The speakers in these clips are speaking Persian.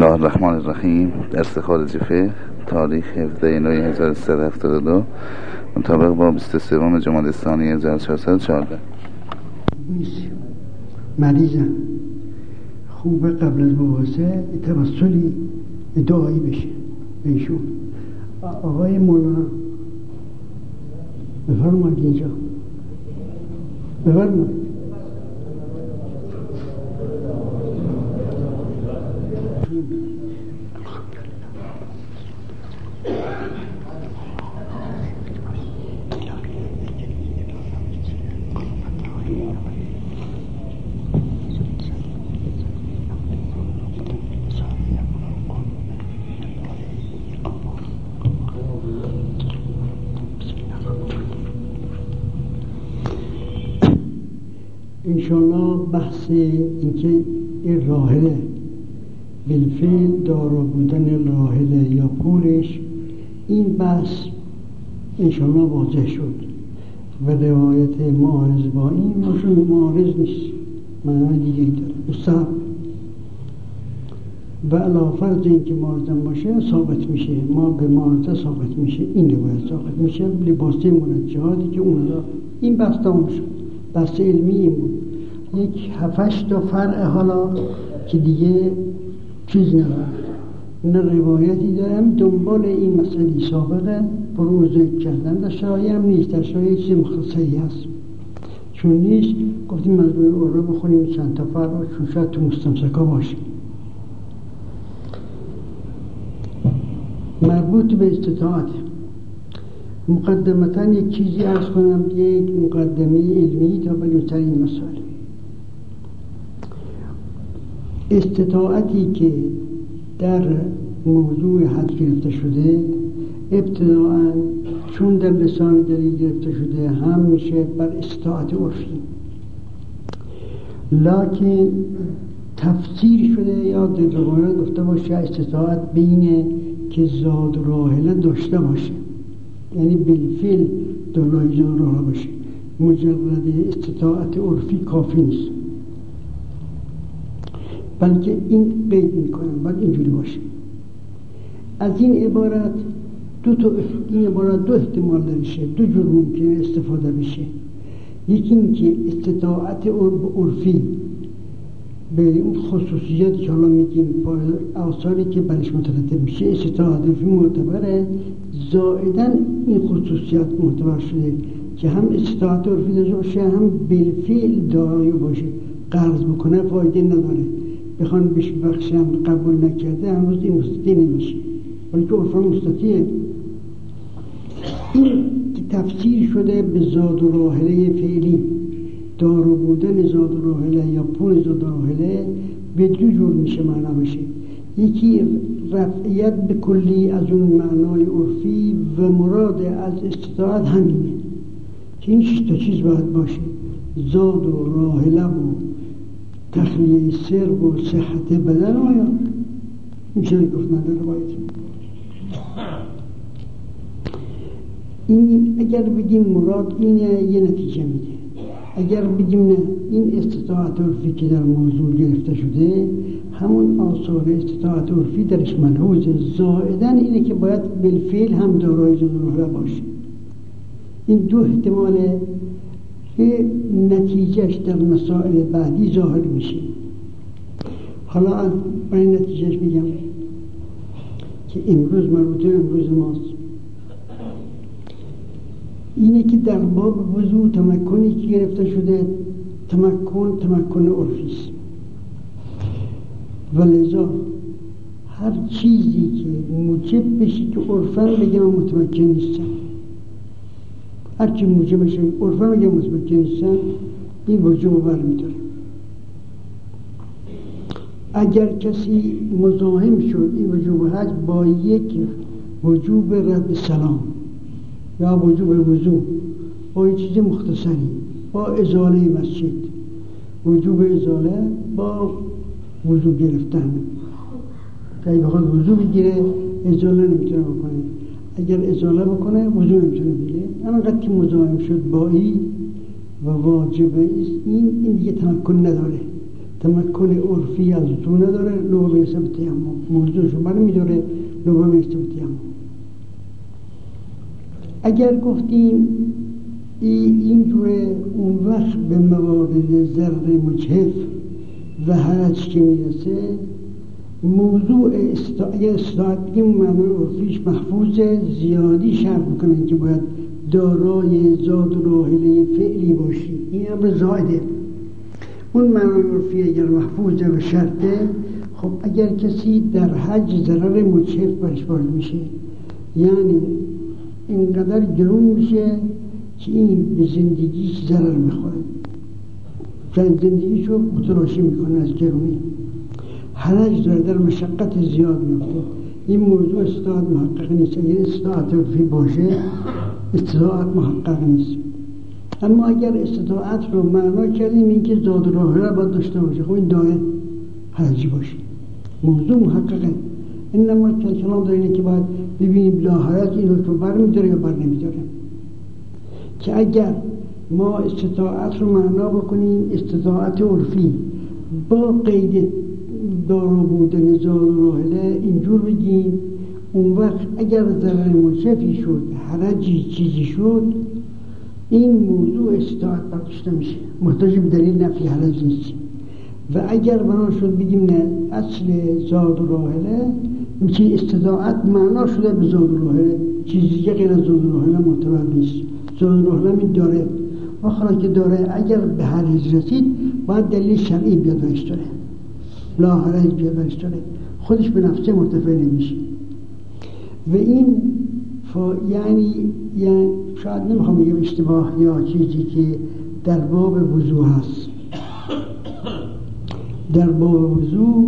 الله الرحمن الرحیم. درس خارجی فقه تاریخ 17 نوامبر 1372 مطابق با 23 جمادی الثانی 1414. مریضن خوبه قبل از مباحثه توسلی دعایی بشه بهشون. آقای مولانا بفرمایید اینجا بفرمایید. انشاءالله بحث اینکه این راحله بالفعل دارا بودن راحله یا پولش، این بحث انشاءالله واضح شد و روایت معارض با این معارض نیست، معنی دیگه داره مستحب و علاوه فرض این که معارضم باشه ثابت میشه، ما به معارضه ثابت میشه، این روایت ثابت میشه لباسه مرجعاتی که اون را این بحث تمام شد. بحث علمی این بود، یک 7-8 تا فرع حالا که دیگه چیز نداره، نه روایتی دارم دنبال این مسئله سابقه بروزه کردن در شرایع هم نیست، در شرایع چیز مختصری هست چون نیست گفتیم مجموعه اون رو بخونیم چند تا فرع چون شاید تو مستمسکا باشه. مربوط به استطاعت مقدمتاً یک چیزی عرض کنم، یک مقدمه علمی تا بلوتر این مسائل. استطاعتی که در موضوع حد گرفته شده ابتداءً چون در لسان دلیل گرفته شده هم میشه بر استطاعت عرفی، لکن تفسیر شده یا در روایات گفته باشه استطاعت بینه که زاد و راحله داشته باشه، یعنی بالفعل دارای زاد و راحله باشه، مجرد استطاعت عرفی کافی نیست، بلکه این قید میکنم باید اینجوری باشه. از این عبارت این عبارت دو احتمال داریشه، دو جور ممکنه استفاده بشه. یکی این که استطاعت عرفی به اون خصوصیات که حالا میگیم آثاری که برش مترتب میشه استطاعت عرفی معتبره، زائداً این خصوصیات معتبر شده که هم استطاعت عرفی داشته باشه هم بالفعل دارای باشه، قرض بکنه فایده نداره، بخوان بهش بخشن قبول نکرده هنوز این مستطیع نمیشه، ولی که عرفان مستطیعه. این که تفسیر شده به زاد و راحله فعلی، دارو بودن زاد و راحله یا پول زاد و راحله به دو جور میشه معنا بشه. یکی رفعیت به کلی از اون معنای عرفی و مراد از استطاعت همینه که این 6 تا چیز باید باشه: زاد و راحله و تخلیه سر و صحت بدن. آیا میشه گفتن در روایت این اگر بگیم مراد اینه یه نتیجه میده، اگر بگیم نه این استطاعت عرفی که در موضوع گرفته شده همون آثار استطاعت عرفی درش ملحوظه، زائداً اینه که باید بالفعل هم دارای ضروره باشه. این دو احتماله که نتیجهش در مسائل بعدی ظاهر میشه. حالا برای نتیجهش میگم که امروز مربوطه امروز ماست، اینه که در باب وضوء تمکنی که گرفته شده تمکن عرفی است و لذا هر چیزی که موجب بشه که عرفاً بگم متمکن نیستم، هر چی موجب بشه عرفاً بگم متمکن نیستم، این وجوب برمی‌داره. اگر کسی مزاحم شد این وجوب حج با یک وجوب رد سلام یا وجوب وضو با این چیز مختصری، با ازاله مسجد، وجوب ازاله با وضو گرفتن، که اگه بخواد وضو بگیره ازاله نمیتونه بکنه، اگر ازاله بکنه وضو نمیتونه بگیره. همینقدر که مزاحم شد با این و واجبه این دیگه تمکن نداره. تمکن عرفی از تو نداره، لو میرسه به تیمم. موضوعشو برمی‌داره، لو میرسه به تیمم. اگر گفتیم اینجوره، اون وقت به موارد ضرر مجحف و حرج که میرسه، موضوع اگر استطاعت بگیم معنای عرفیش محفوظه، زیادی شرط میکنن که باید دارای زاد و راحله فعلی باشی، این امر زائده. اون معنای عرفی اگر محفوظه و شرطه، خب اگر کسی در حج ضرر مجحف برش وارد میشه، یعنی اینقدر گرون میشه که این به زندگیش ضرر میخوره، زندگیشو متلاشی میکنه از گرونی، حرج داره، در مشقت زیاد میفته. این موضوع استطاعت محقق نیست. اگر استطاعت عرفی باشه، استطاعت محقق نیست. اما اگر استطاعت رو معنا کردیم این که زاد و راحله باید داشته باشه، خب این داره حرجی باشه، موضوع محققه. انما کلام داره اینه که باید ببینیم لاحرج این رو بر میداره یا بر نمیداره. که اگر ما استطاعت رو معنا بکنیم استطاعت عرفی با قید دارو بودن زاد و راحله اینجور بگیم، اون وقت اگر ضرر مجحفی شد، حرجی چیزی شد، این موضوع استطاعت برداشته میشه، محتاج به دلیل نفی حرج نیست. و اگر بنا شد بگیم نه، اصل زاد و راحله میشه استطاعت معنا شده به زاد و راحله، چیزی که غیر از زاد و راحله معتبر نیست. زاد و راحله می داره و خلا که داره، اگر به حرج رسید باید دلیل شرعی بیاد برش داره، لا حرج بیاد برش داره، خودش به نفسه مرتفع نمیشه. و این یعنی شاید نمیخوام بگم اشتباه یا چیزی که در باب وضو هست. در باب وضو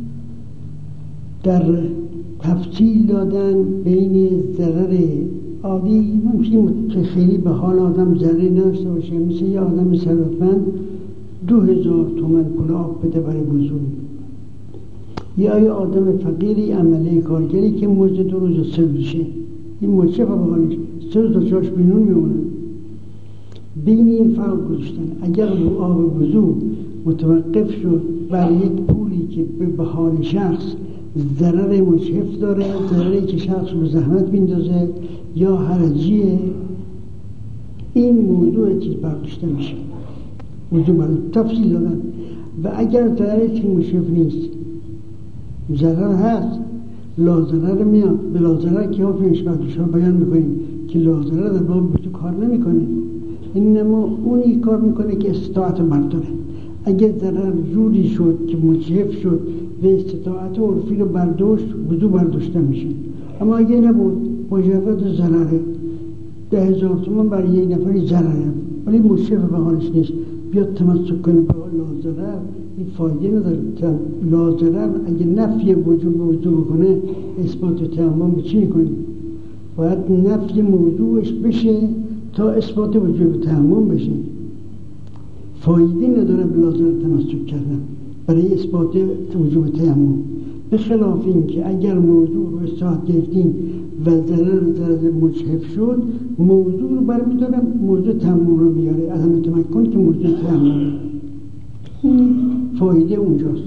در تفصیل دادن بین ضرر عادی ممکن که خیلی به حال آدم ضرری نداشته باشه، مثل یه آدم ثروتمند 2000 تومان پول آب بده برای وضو، یا یه آدم فقیری عمله کارگری که مزد 2 روز 3 روزشه، این مجحف به حالش 3 روز جاش بیرون میمونه. بین این فرق گذاشتن. اگر آب وضو متوقف شد بر یک پولی که به حال شخص ضرر مجحف داره، ضرری که شخص رو به زحمت بیندازه یا حرجیه، این موضوع چیز برداشته میشه، موضوع تفصیل دادن. و اگر ضرری که مجحف نیست، ضرر هست، لازرر میاد، به لازرر که ها فیش برداشتن بیان میکنیم که لازرر در باب تو کار نمیکنه، اینما اونی کار میکنه که استطاعت برداره. اگر ضرر جوری شد که مجحف شد و استطاعت عرفی رو برداشت، وضو برداشته میشه. اما اگه نبود، مجحفت ضرره، 10,000 تومان برای یک نفری ضرره، ولی مجحف به حالش نیست، بیاد تمسک کنه به لازرر، این فایده نداره. لازرر اگه نفی وجوب وضو بکنه، اثبات تیمم به چی کنیم؟ باید نفی موضوعش بشه تا اثبات وجوب تیمم بشه. فایده نداره به لازرر تمسک کردن برای اثبات وجوب تیمم، به خلاف این که اگر موضوع رو استحاض گرفتیم و ضرر مجحف شد، موضوع رو برمی‌دارم، موضوع تیمم رو میاره، عدم تمکن که موضوع تیمم، این فایده اونجاست.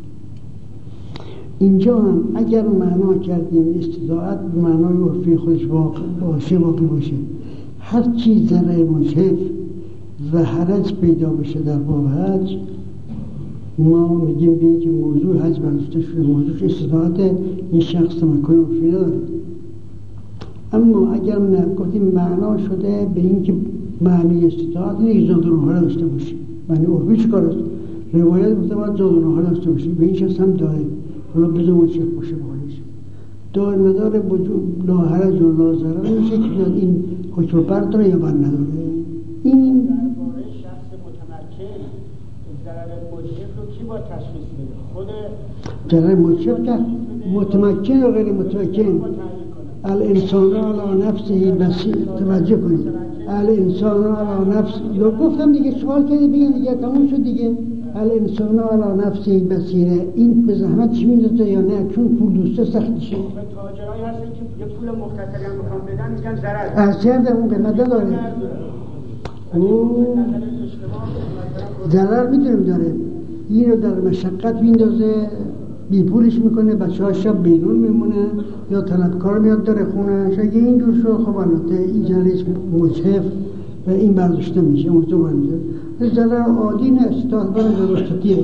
اینجا هم اگر معنا کردیم استطاعت به معنای عرفی خودش واقع باشه، هر چیز ضرر مجحف و حرج پیدا بشه در باب حج، ما میگیم به اینکه موضوع حج برداشته شده، موضوع استطاعت این شخص تمکن عرفی نداره. اما اگر گفتیم معنا شده به اینکه معنی استطاعت نیست زاد و راحله داشته باشه، معنی عرفی چیکار است؟ روایت گفته باید زاد و راحله داشته باشه، به این شخص هم داره، حالا بذار مجحف باشه بحالش دار نداره، وجود لا حرج و لا ضرر میشه که این حکم بر داره یا بر نداره. این درباره شخص متمکن ضرر مجحف رو کی با تشخیص بده؟ خود ضرر مجحف که متمکن و غیر متمکن، الانسان علی نفسه بصیر، توجه کنید، الانسان علی نفسه، یا گفتم دیگه سوال کردی بگن دیگه تموم شد دیگه، الانسان علی نفسه بصیره، این به زحمت چی میندازه یا نه؟ چون پول دوسته سخت میشه. تاجرایی هستن که یه پول مختصری هم بخوام بدن میگن ضرر، از چه اون قیمت داره، ضرر میدونیم داره. اینو در مشقت بیندازه، بی پولش میکنه، بچه ها شب بیرون میمونه یا طلبکار میاد داره خونش. اگه اینجور شد خب البته این جریش مجحف و این برداشته میشه، موضوع برمیشه. ضرر عادی نه، استاد برای درستیه،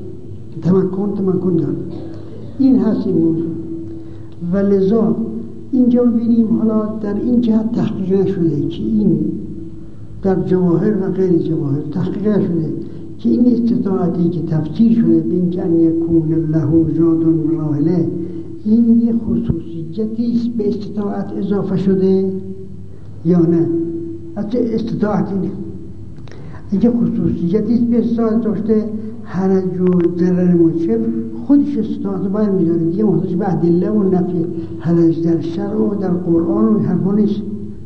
تمکن داره. این هست این موضوع. و لذا اینجا ببینیم حالا در این جهت تحقیق نشده که این در جواهر و غیر جواهر تحقیق نشده که این استطاعتی که تفسیر شده به این که ان یکون له زاد و راحله، این یه خصوصیتی است به استطاعت اضافه شده یا نه؟ حتی استطاعتی نه. اگه خصوصیتی است به استطاعت داشته، حرج و ضرر موجب خودش استطاعت باید میداره دیگه، محتاج به ادله و نفی حرج در شرع و در قرآن و حرفا نیست.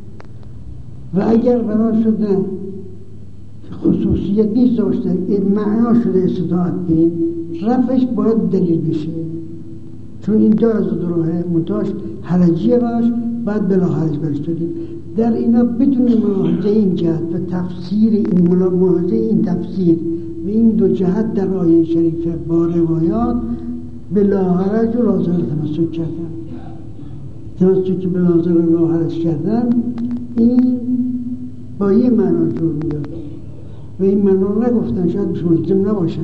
و اگر بنا شده خصوصیت نیست داشته، معنا شده استطاعت بین، رفعش باید دلیل بشه، چون این دار از دروه منتاش حرجیه باش، بعد بلا حرج برش داریم. در اینا بدون ملاحظه این جهت و تفسیر این ملاحظه این تفسیر و این دو جهت در آیه شریفه با روایات بلا حرج و لازم تمسک کردن، تمسک بلا حرج و حرج کردن، این با یه معنا جور میاد و این معنا نگفتن، شاید ملزم نباشن.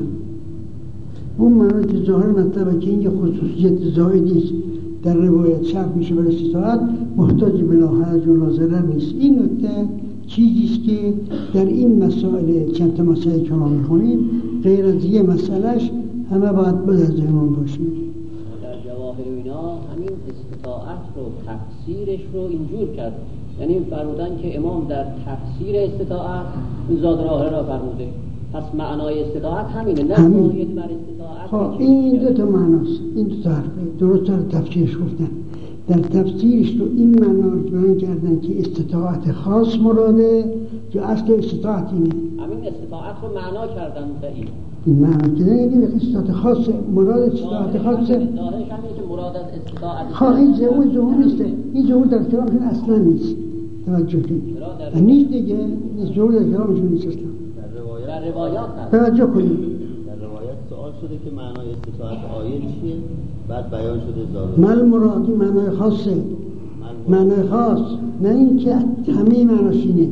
اون معنا که ظاهر مطلبه که این یه خصوصیت زائدی است در روایت شرط میشه برای استطاعت، محتاج بلا حرج و ضرر نیست. این نکته چیزیست که در این مسائل چند تا مسائل که ما میخونیم غیر از یه مسئلهش همه باید از ذهنمون باشه. در جواهر اینا همین استطاعت رو تفسیرش رو اینجور کرد، یعنی فرمودن که امام در تفسیر استطاعت زاد راهله را فرموده، پس معنای استطاعت همینه، نه ماهیت بر استطاعت. این دو تا معناست، این دو تا حرفه درست در تفسیرش گفتن. در تفسیرش رو این معنا رو بیان کردن که استطاعت خاص مراده یا اصل استطاعت اینه. همین استطاعت رو معنا کردن به این معنا کردن یعنی استطاعت خاص مراد استطاعت خاصه. ظاهرش همینه که مراد از استطاعت این ظهور نیست، این ظهور در کلامشون اصلا نیست. توجه کنید نیست دیگه، ظهور در کلامشون نیست اصلا. در روایات توجه کنید، در روایات سوال شده که معنای استطاعت آیه چیه، بعد بیان شده زاد. مال مرادی معنای خاصه، معنای خاص، نه این که همه معناش اینه.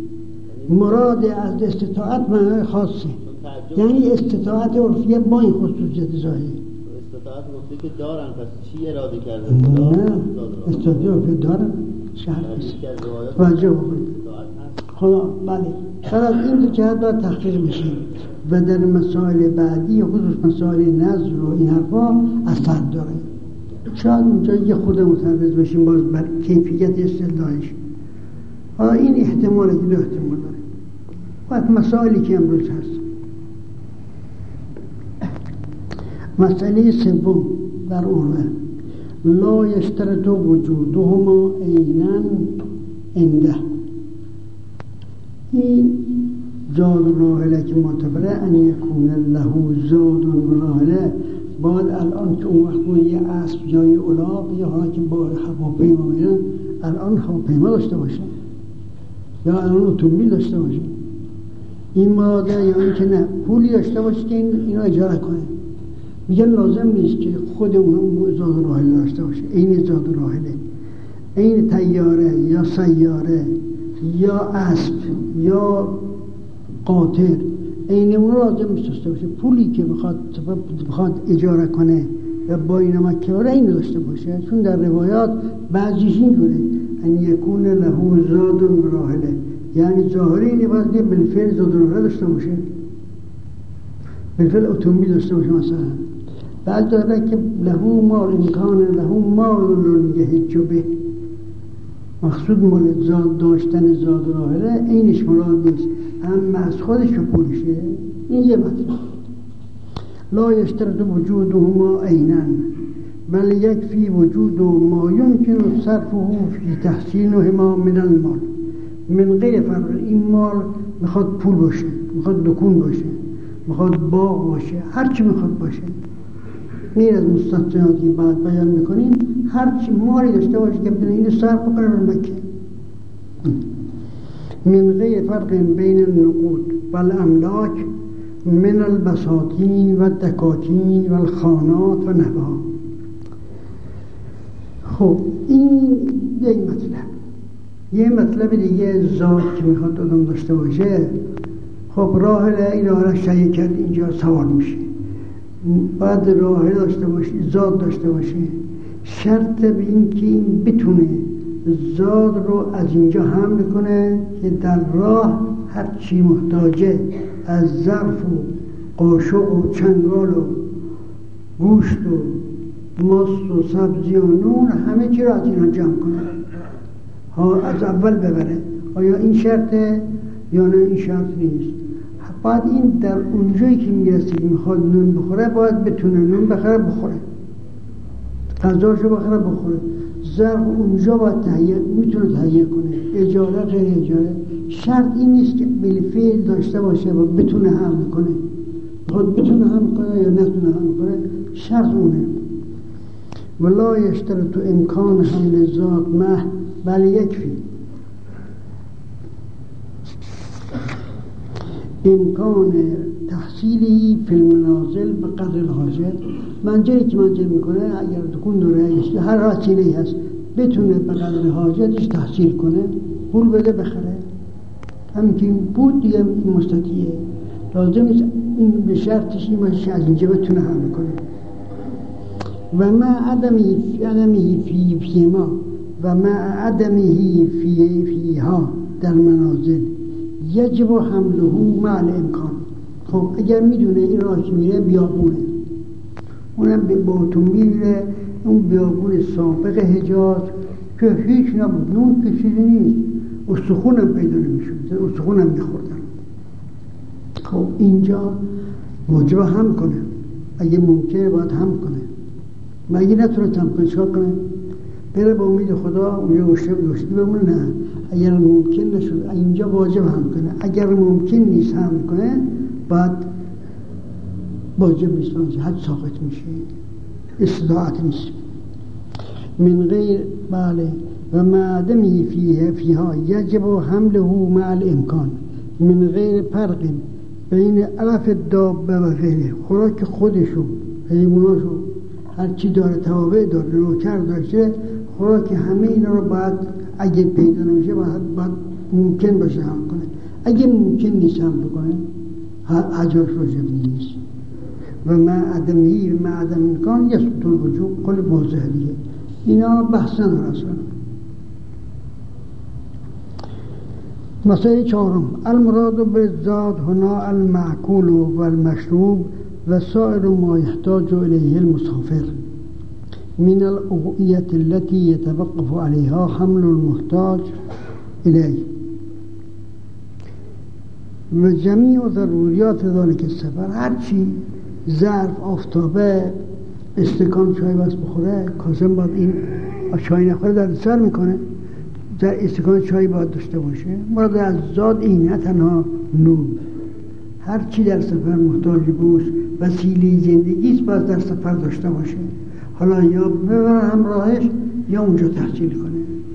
مراد از استطاعت معنای خاصه، یعنی استطاعت عرفیه با این خصوصیت ظاهری. استطاعت گفته که دارن، پس چی اراده کرده؟ نه استطاعت عرفیه دارن، شهر نیست. توجه بکنید خدا. بله شاید این دو جهت باید تحقیق بشه و در مسائل بعدی خصوص مسائل نظر و این حرفا اثر داره. شاید اونجا یه خود متعرض بشیم باز بر کیفیت استدلالش. این احتمالی که دو احتمال داره. بعد مسائلی که امروز هست، مسئله سوم در عروه، لا یشترط وجودهما عیناً عنده. این زاد و راحله که معتبره ان یکون له زاد و راحله، بعد الان که اون وقت یه اسب یا یه الاغ یا حالا که با هواپیما میرن الان هواپیما داشته باشه یا الان اتومبیل داشته باشه، این مراده یا این که نه پولی داشته باشه که اینو اجاره کنه. میگن لازم نیست که خود اون زاد و راحله داشته باشه، این زاد و راحله، این طیاره یا سیاره یا اسب یا قاطر، این اون لازم داشته باشه. پولی که بخواد اجاره کنه و با این مکه بره این داشته باشه، چون در روایات بعضیش اینجوره ان یکون له زاد و راحله، یعنی ظاهری اینه باید که بالفعل زاد و راحله داشته باشه، بالفعل اتومبیل داشته باشه. مثلا بعد داره که له مال امکان له مال یحج به، مقصود مال زاد داشتن زاد و راحله اینش مراد نیست، اما از خودش و پولشه. این یه مطلب. لا یشترط وجودهما عیناً بل یکفی وجود ما یمکن صرفه فی تحسینهما من المال، من غیر فرق. این مال میخواد پول باشه، میخواد دکون باشه، میخواد باغ باشه، هرچی میخواد باشه. این از مستثنیاتی بعد بیان میکنیم، هرچی مالی داشته باشه که بتونه اینو صرف کنه بر مکه. من غیر فرق بین النقود والاملاک من البساطین و دکاکین و الخانات و نحوها. خب این یک مطلب. یه مطلب دیگه ذات که میخواد آدم داشته باشه، خب راحله را شیء کرد اینجا سوار میشه، بعد راحله داشته باشه، ذات داشته باشه. شرط به این که این بتونه ذات رو از اینجا حمل کنه که در راه هر چی محتاجه از ظرف و قاشق و چنگال و گوشت و ماست و سبزی و نون همه چی را از اینها جمع کنه، ها از اول ببره. آیا این شرطه یا نه؟ این شرط نیست. باید این در اونجایی که میرسه که میخواد نون بخوره باید بتونه نون بخوره، غذاشو بخوره بخوره. ظرف اونجا باید میتونه تهیه کنه، اجاره غیر اجاره. شرط این نیست که بالفعل داشته باشه و بتونه حمل کنه. خود بتونه حمل کنه یا نتونه حمل کنه، شرط اونه. ولا یشترط امکان حمل ذات مه بل یکفی امکان تحصیلی فی المنازل به قدر الحاجت. منزلی که منزل میکنه اگر دکون داره هر وسیله‌ای هست بتونه به قدر حاجتش تحصیل کنه، پول بده بخره. همین که بود دیگه این مستطیعه، لازم نیست این به شرطش این باشه از اینجا بتونه حمل کنه. و ما عدمه فیما و ما عدمه فیها در منازل یجب حمله مع الامکان. خب اگر میدونه این راه که میره بیابونه، اونم به اتومبیل میره، اون بیابون سابق حجاز که هیچ نبود، نون که چیزی نیست، استخونم پیدا نمیشود، استخونم میخوردن. خب اینجا واجب هم کنه، اگه ممکنه باید هم کنه. مگه نتونه هم کنه چکار کنه؟ بره با امید خدا اونجا گوشته بمونه. نه، اگر ممکن نشد اینجا واجب هم کنه. اگر ممکن نیست هم کنه بعد واجب نیست، حد ساقط میشه، استطاعت نیست. من غیر بله و معدمه فیها یجب حمله مع الامکان من غیر فرق بین علف دابه و غیره. خوراک خودشو، حیواناشو، هر چی داره، توابع داره، نوکر داره، خوراک همه اینا رو باید اگه پیدا نمیشه باید ممکن باشه هم کنه. اگه ممکن نیست هم بکنه حجاش واجب نیست. و ما عدم امکان یسقط الوجوب، قول واضح دیگه. اینا بحثن رسن. مسئله چهارم، المراد بالذات هنا المعقول والمشروب و سائر ما يحتاج إليه المسافر من الأوعية التي يتوقف عليها حمل المحتاج إليه و جميع ضروریات ذلك السفر. هرچی ظرف، آفتابه، استکان چای بس بخوره، کاسم باید این چای نخوره در سر میکنه، در استکان چای باید داشته باشه. مراد از ذات این، نه تنها نور. هر چی در سفر محتاج بوش وسیله زندگیست باید در سفر داشته باشه. حالا یا ببره همراهش یا اونجا تحصیل کنه.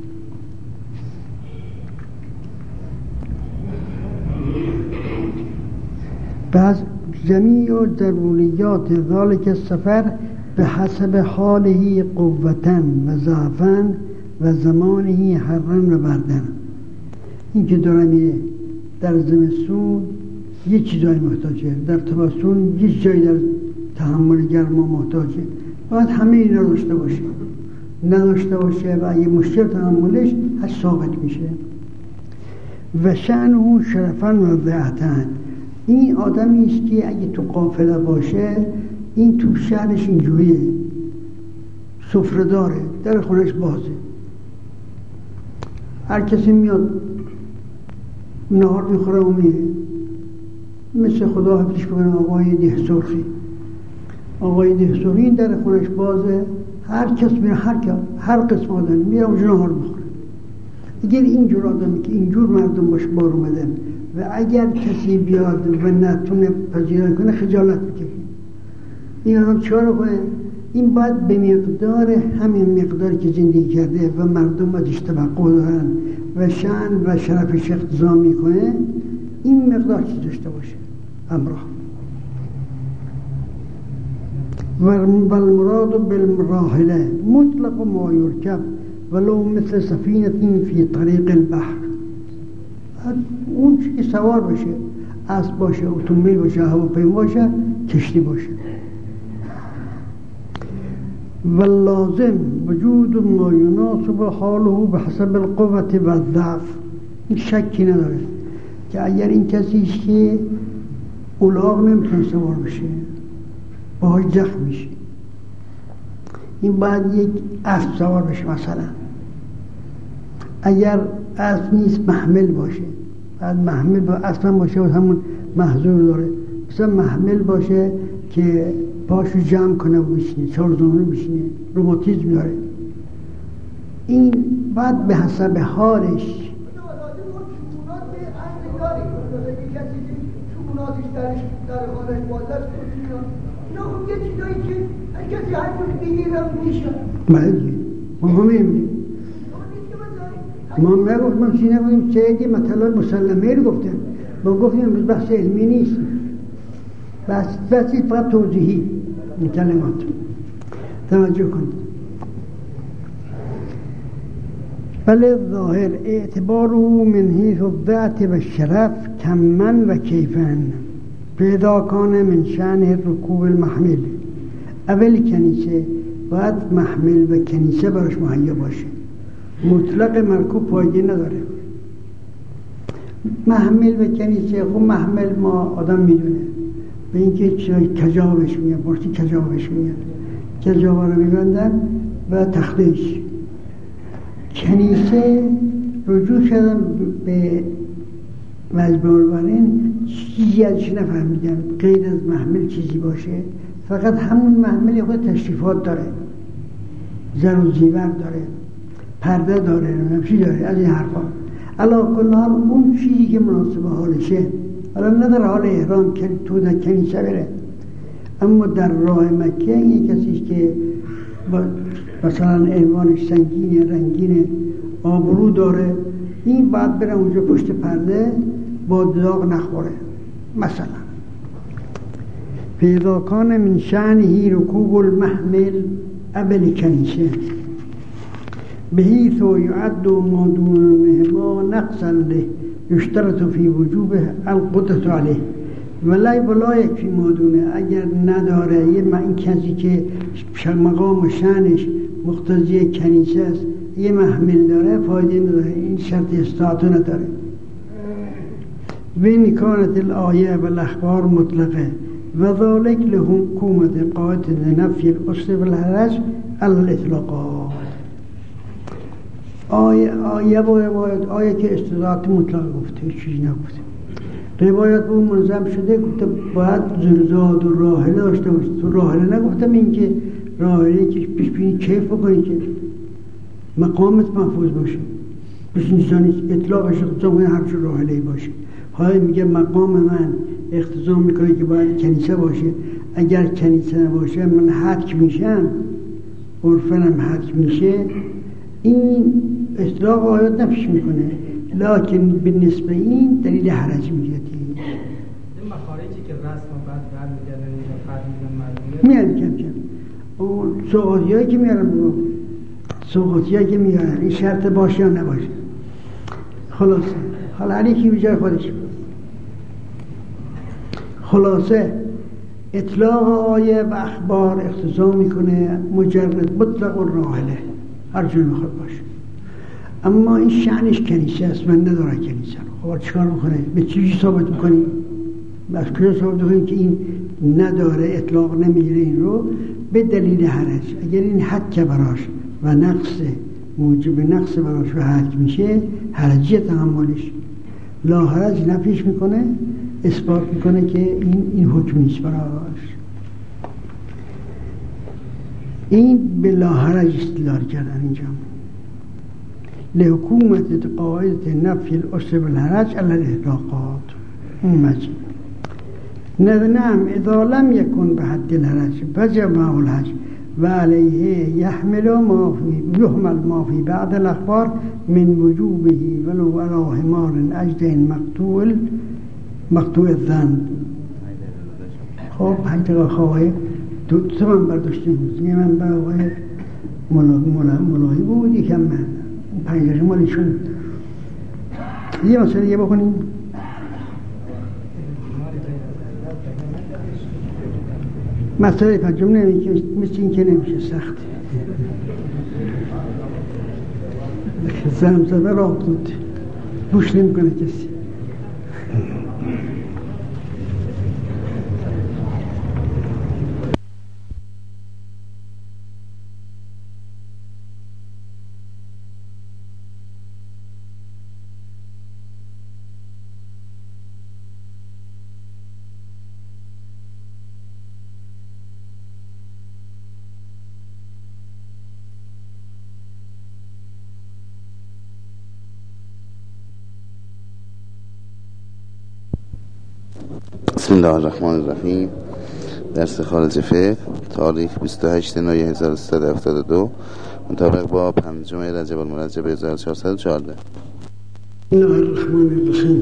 بعض جمیع ضروریات ذالک السفر به حسب حاله قوتن و ضعفن و زمانه حرن و بردن. این که داره میره در زمستون یه چیزای محتاجه، در تابستون یه جایی در تحمل گرما محتاجه. باید همه اینا رو داشته باشه. نداشته باشه و اگه مشکل تحملش از ثابت میشه. و شأنه شرفن و ضعتن. این آدمی است که اگه تو قافله باشه، این تو شهرش اینجوریه، سفره داره، در خونش بازه، هر کسی میاد نهار میخوره و میره. مثل خدا حفظش بکنه آقای دهسرخی. آقای دهسرخی این در خونش بازه، هر کس میره، هر قسم آدم میره اونجا نهار میخوره. اگر اینجور آدمی که اینجور مردم باشه بار اومدن و اگر کسی بیاد و نتونه پذیرایی کنه خجالت میکشه. این آدم چیکار کنه؟ این باید به مقدار همین مقداری که زندگی کرده و مردم ازش توقع دارن و شأن و شرفش اقتضا میکنه این مقدار چیز داشته باشه همراه. والمراد بالراحله مطلق ما يركب ولو مثل سفینه فی طریق البحر، اون چی که سوار بشه، اسب باشه، اتومبیل باشه، هواپیما باشه، کشتی باشه. واللازم وجود ما يناسب حاله بحسب القوة والضعف. این شکی نداره که اگر این کسیش که الاغ نمیتونه سوار بشه، باهاش زخم میشه، این باید یک اسب سوار بشه. مثلا اگر اسب نیست محمل باشه، بعد محمل با اسب باشه و همون محضور داره، مثلا محمل باشه که پاشو جمع کنه و بشینه، چارزانو بشینه، روماتیزم داره، این باید به حسب حالش. ما نگفتم چی نگفتیم، چه مطلب مسلمه رو گفتم، ما گفتیم بحث علمی نیست، بحثی فقط توضیحی این کلمات. توجه کنید. بله ظاهر اعتباره من حیث الذات و الشرف کمن و کیفن پیدا کانه من شأن رکوب المحمل. اول کنیسه باید محمل و کنیسه براش مهیا باشه، مطلق مرکوب فایده نداره. محمل و کنیسه، خب محمل ما آدم میدونه، به اینکه کجاوش میاد، برسی کجاوش میاد، کجاوه رو میبندن و تختش. کنیسه رجوع کردم به مجموع برین، چیزی ازش نفهمیدم غیر از محمل چیزی باشه، فقط همون محمل خود تشریفات داره، زر و زیور داره، پرده داره، نمچی داره، از این حرفا. علا کل حال اون چیزی که مناسب حالشه، حالا نداره حال احرام تو در کنیسه بره، اما در راه مکه این کسیش که مثلا عنوانش سنگینه، رنگینه، آبرو داره، این باید بره اونجا پشت پرده با داغ نخوره. مثلا پیدا کان من شأنه رکوب المحمل قبل کنیسه بحیث یعد ما دونهما نقصا له یشترط فی وجوبه القدرة علیه ولا یکفی ما دونه. اگر نداره یه این کسی که مقام و شأنش مقتضی کنیسه است یه محمل داره، فایده نداره، این شرط استطاعت نداره. وین کانت الآیه و الاخبار مطلقه و ذالک لحکومت قاعده نفی الاسر و الحرج علی الاطلاقات. آیه که استطاعت مطلق گفته، هیچ چیزی نگفته. روایت به اون منظم شده، گفته باید زلزاد و راحله داشته باشه. تو راحله نگفتم این که راحله که پیش بینی کیف بکنی که مقامت محفوظ باشه، پیش نیست اطلاقش اقتضام کنه هرچه راحله‌ای باشه. حالا میگه مقام من اقتضام میکنه که باید کنیسه باشه، اگر کنیسه نباشه من حک میشم، عرفنم حک میشه. این اطلاق آیات نفیش میکنه، لکن به نسبه این دلیل حرج میگه. این مخارجی که رسم و بعد برمیگردن میاد کم کم اون سوغاتی هایی که میارن سوغاتی هایی که میارن این شرط باشه یا نباشه. خلاصه حالا علی که به جای خودش خلاصه اطلاق آیه و اخبار اختصاص میکنه مجرد مطلق و راحله هر جور میخواد باشه، اما این شأنش کنیسه است، من نداره کنیسه رو. خب چیکار میکنه؟ به چیزی ثابت میکنی؟ از کجا ثابت میکنی که این نداره، اطلاق نمیگیره؟ این رو به دلیل حرج. اگر این حک براش و نقص موجب نقص براش و حک میشه، حرجی تحملش لا حرج نفیش میکنه، اثبات میکنه که این حکم نیست براش. این به لا حرج استدلال کردن اینجا لحکومت قاعده نفی الاسر بالحرج علی الاطلاقات. نعم اذا لم يكن بحد الحرج فجمع الحج و علیه يحمل ما في بعد الاخبار من وجوبه ولو على حمار اجد مقطوع الذنب. خب 5 دقیقه خواهی دو تا منبر داشتیم. یه منبر آقای ملاحی بود، یکم من. پنجره مالیشون. یه مسئله یه بکنیم. مسئله پنجم نمیشه، مثل این که نمیشه، سخته. زمزمه را بود، گوش نمیکنه کسی. بسم الله الرحمن الرحیم. درس خارج فقه، تاریخ 28 نوامبر 1372 مطابق با 5 رجب المرجب 1414. بسم الله الرحمن الرحیم.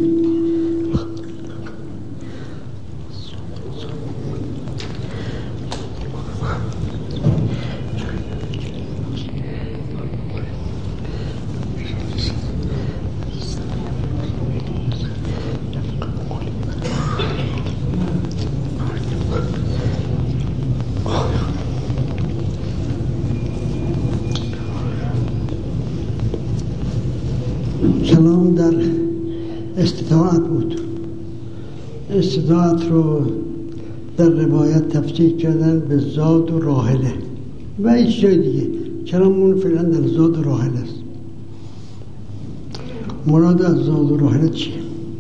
کلام در استطاعت بود. استطاعت رو در روایت تفسیر کردن به زاد و راحله و هیچ جای دیگه. کلاممون فعلا در زاد و راحله است. مراد از زاد و راحله چیه؟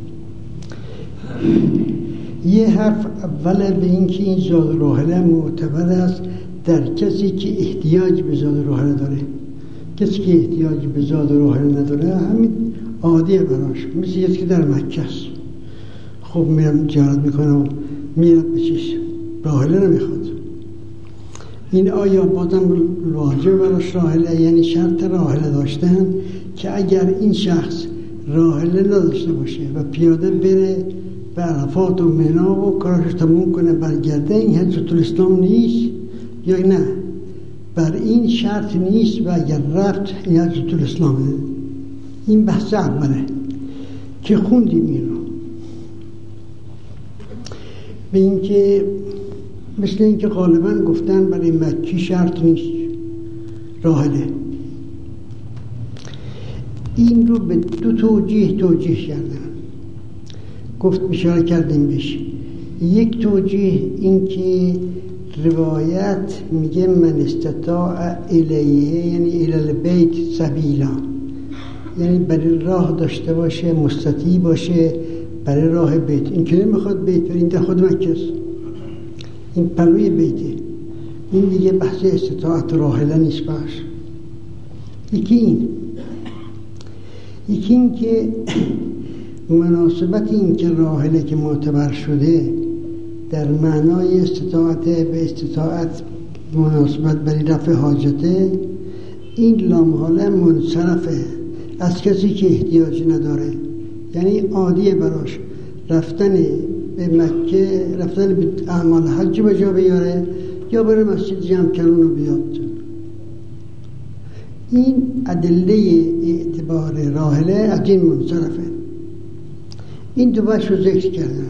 یه حرف اوله به این که این زاد و راحله معتبر است در کسی که احتیاج به زاد و راحله داره. کسی که احتیاج به زاد و راحله نداره همین عادیه براش، مثل یکی که در مکه است. خب میرم جهاد میکنم و میرم بچیش، راحله نمیخواد. این آیا بازم واجب براش راحله؟ یعنی شرط راحله داشتن که اگر این شخص راحله نداشته باشه و پیاده بره به عرفات و منی و کارش تموم کنه برگرده، این حجت الاسلام نیست یا نه؟ بر این شرط نیست و اگر رفت این حجت الاسلامه. این بحث اوله که خوندیم این رو، به این که مثل این که غالبا گفتن برای مکی شرط نیست راحله. این رو به دو توجیه کردن، گفت اشاره کردیم بهش. یک توجیه این که روایت میگه من استطاع الیه، یعنی الی البیت سبیلا، یعنی برای راه داشته باشه، مستطیع باشه برای راه بیت. این که نمیخواد بیت بره، این در خود مکه است، این پلوی بیته. این دیگه بحث استطاعت راحله نیست باش. یکی این که مناسبت این که راحله که معتبر شده در معنای استطاعت به استطاعت مناسبت برای رفع حاجته، این لامحاله منصرفه از کسی که احتیاج نداره، یعنی عادیه براش رفتن به مکه، رفتن به اعمال حج به جا بیاره یا بره مسجد جمع کردن و بیاد. این ادله اعتبار راحله از این منصرفه. این دو بخش رو ذکر کردن،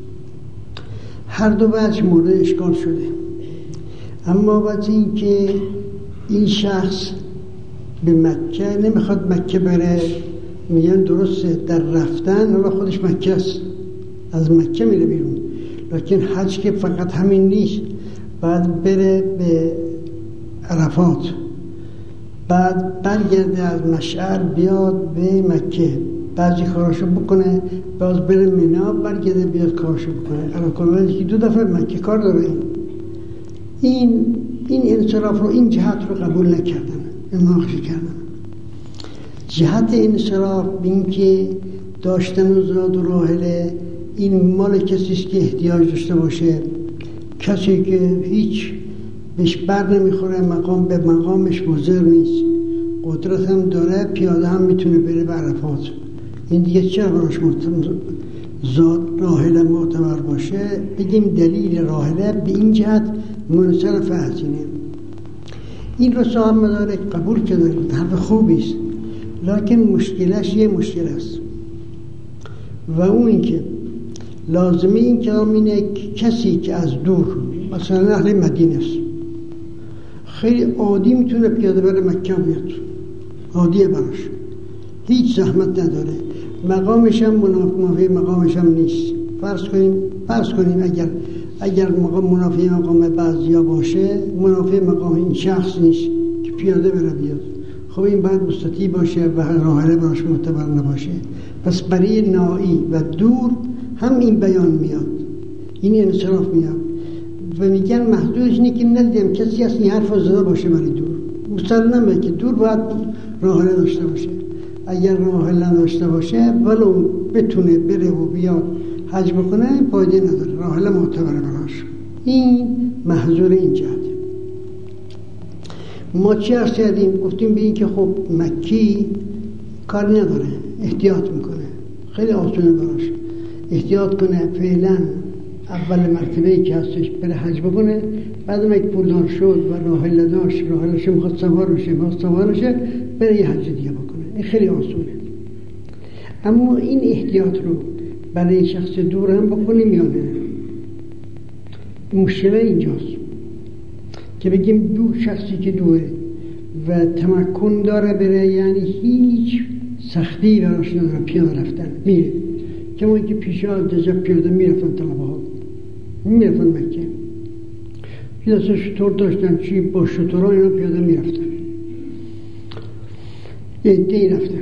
هر دو بخش مورد اشکال شده. اما وقتی این که این شخص به مکه نمیخواد مکه بره، میگن درسته در رفتن و خودش مکه است، از مکه میره بیرون، لیکن حج که فقط همین نیست، بعد بره به عرفات، بعد برگرده از مشعر بیاد به مکه، بعضی کاراشو بکنه، باز بره منی، برگرده بیاد کاراشو بکنه. الان که 2 دفعه مکه کار داره. این انصراف رو، این جهت رو قبول نکردن، مناقشه کردن. جهت انصراف این که داشتن و زاد و راحله این مال کسیست که احتیاج داشته باشه، کسی که هیچ بهش بر نمیخوره، مقام به مقامش مضر نیست، قدرت هم داره، پیاده هم میتونه بره به عرفات. این دیگه چرا براش راحله معتبر باشه بگیم دلیل راحله به این جهت منصرف هزینه. این رو صاحب مدارک قبول کرده، حرف خوبی است، لکن مشکلش یه مشکل است و اون این که لازمه این کلام اینه کسی که از دور مثلا اهل مدینه است خیلی عادی میتونه پیاده بره مکه بیاد، عادیه براش، هیچ زحمت نداره، مقامش هم منافی مقامش هم نیست. فرض کنیم اگر منافی مقام بعضیا باشه، منافی مقام این شخص نیست که پیاده بره بیاد، خب این باید مستطیع باشه و راحله براش معتبر نباشه. پس برای نائی و دور هم این بیان میاد، این انصراف میاد و میگن محدودش اینه که ندیدم کسی از این حرف زده باشه برای دور. مسلمه که دور باید راحله داشته باشه، اگر راحله داشته باشه ولو بتونه بره و بیاد حج بکنه فایده نداره، راحله معتبره براش. این محظور این جهته. ما چی عرض کردیم؟ گفتیم به این که خب مکی کار نداره، احتیاط میکنه، خیلی آسونه براش احتیاط کنه، فعلا اول مرتبه که هستش بره حج بکنه، بعد یک پولدار شد و راحله داشت، راحلش میخواد سوار بشه بره یه حج دیگه بکنه، این خیلی آسونه. اما این احتیاط رو برای شخص دور هم بکنیم یا نه؟ مشکل اینجاست که بگیم دو شخصی که دوره و تمکن داره بره، یعنی هیچ سختی براش نداره پیاده رفتن، میره کما اینکه پیشا دجب پیاده میرفتن، طلبه ها میرفتن مکه، که دسته شطور داشتن، چی با شطوران اینا پیاده میرفتن، یه عده‌ای رفتن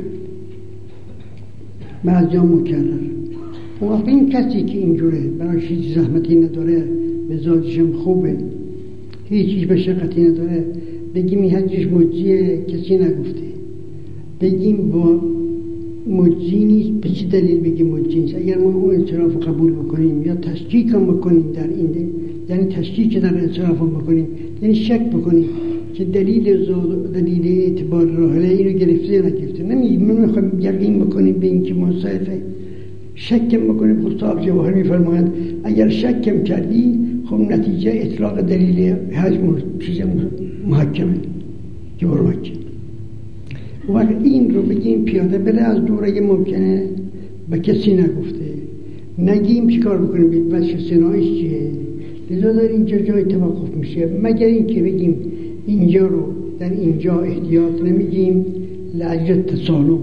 بعد جا مکرر. اون وقت این کسی که اینجوره براش هیچ زحمتی نداره، مزاجش هم خوبه، هیچ مشقتی نداره، بگیم این حجش مجزیه، کسی نگفته، بگیم با مجزی نیست، به چه دلیل بگیم مجزی نیست؟ اگر ما اون انصراف رو قبول بکنیم یا تشکیک هم بکنیم در این یعنی تشکیک در انصراف هم بکنیم، یعنی شک بکنیم که دلیل اعتبار راحله اینو گرفته یا نگرفته، نمیخوایم یقین بکنیم به این که منصرفه، شکم بکنیم. خود صاحب جواهر میفرمایند اگر شکم کردی خب نتیجه اطلاق دلیل حج چیز محکمه که برو مکه. وقت این رو بگیم پیاده بره از دور اگه ممکنه، به کسی نگفته، نگیم چی کار بکنیم، وجه سنایش چیه، لذا در اینجا جای توقف میشه، مگر این که بگیم اینجا رو در اینجا احتیاط نمیگیم لعجل تسالم.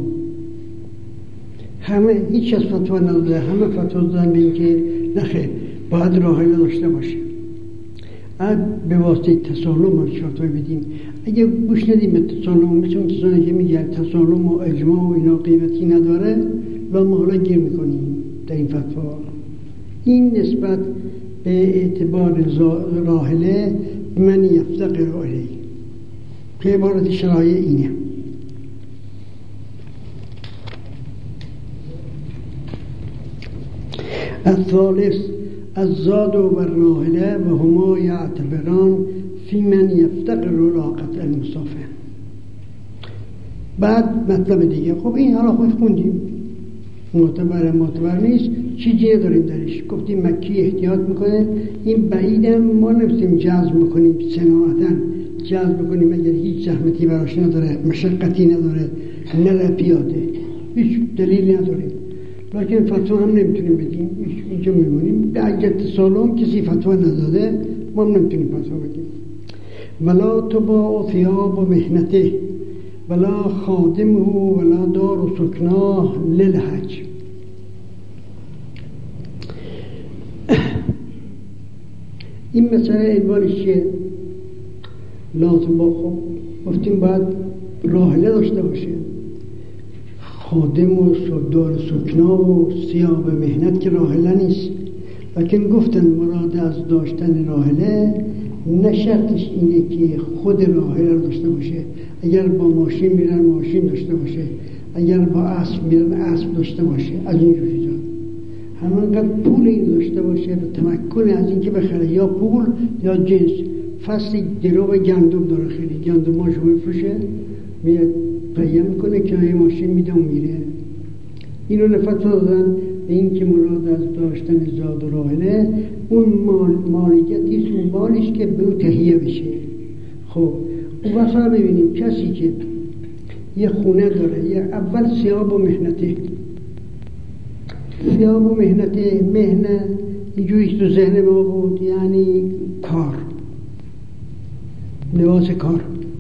همه هیچ از فتوا نداده، همه فتوا دادن به این که نخیر باید راحله داشته باشه، به واسطه تسالم رو فتوا بدیم. اگه گوش ندیم به تسالم، مثل اون کسانی که میگن تسالم و اجماع و اینا قیمتی نداره، و ما حالا گیر میکنیم در این فتوا. این نسبت به اعتبار راحله من یفتقر علیه که عبارت شرایع اینه. الثالث الزاد و الراحله و هما یعتبران فی من یفتقر لاقت المسافر. بعد مطلب دیگه، خب این حالا خود خوندیم، معتبر نیست، چیزی نداریم درش، گفتیم مکی احتیاط میکنه، این بعیدم ما نمیتونیم جذب میکنیم، صناعتاً جذب میکنیم اگر هیچ زحمتی براش نداره، مشقتی نداره، نره پیاده، هیچ دلیلی نداریم، لکن فتوا هم نمیتونیم بدیم، اینجا میمونیم. به عجت سالم کسی فتوا نداده، ما هم نمیتونیم فتوا بدیم. ولا تباع ثیاب و مهنته ولا خادمه ولا دار و سکناه للحج. این مسئله عنوانش چیه؟ لا تباع، گفتیم باید راحله داشته باشه، خادم و دار سکنا و ثیاب مهنت که راحله نیست، لیکن گفتن مراد از داشتن راحله نه شرطش اینه که خود راحله رو داشته باشه، اگر با ماشین میرن ماشین داشته باشه، اگر با اسب میرن اسب داشته باشه، از این جور چیزا همانقدر پول این داشته باشه و تمکن از این که بخره یا پول یا جنس. فصل درو گندم داره، خیلی گندماشو میفروشه، میاد قیم میکنه که ماشین میده و میره. اینو نفت دادن به این که مراد از داشتن زاد و راحله اون مالکیتی است، اون مالیش که به اون تهیه بشه. خب اون وقتا ببینیم کسی که یه خونه داره، یه اول ثیاب و مهنته، ثیاب و مهنته، مهنت اینجوری تو ذهن ما بود یعنی کار، لباس کار.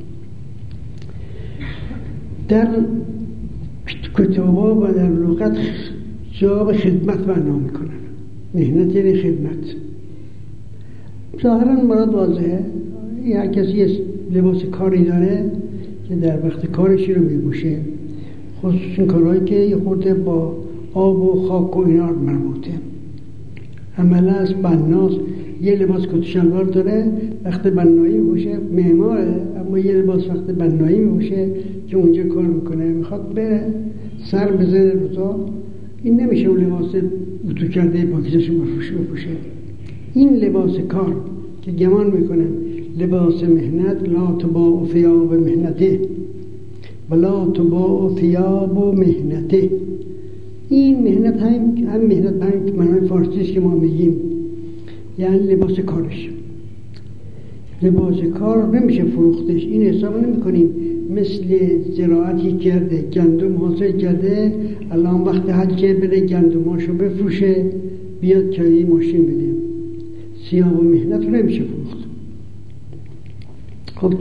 در کتابا و در لغت ثیاب خدمت معنا میکنن، مهنت یعنی خدمت. ظاهرا مراد واضحه، هر کسی لباس کاری داره که در وقت کارشی رو میپوشه، خصوصا کارهایی که یه خورده با آب و خاک و اینا مربوطه. عملا از بناست، یه لباس کت شلوار داره وقت بنایی میپوشه، معماره اما یه لباس وقت بنایی میپوشه که اونجا کار میکنه، میخواد به سر بزنه روزا، این نمیشه اون لباس اتو کرده پاکیزش رو بپوشه. این لباس کار که گمان میکنن لباس مهنت، لا تباع ثیاب مهنته ولا تباع ثیاب مهنته. این مهنت هم مهنت هم معنای فارسیش که ما میگیم یعنی لباس کارش. لباس کار نمیشه فروختش، این حساب نمی کنیم مثل زراعتی کرده، گندم حاصل کرده، الان وقت حج بره گندماشو بفروشه بیاد کرایه ماشین بده. ثیاب و مهنت رو نمیشه فروخت. خب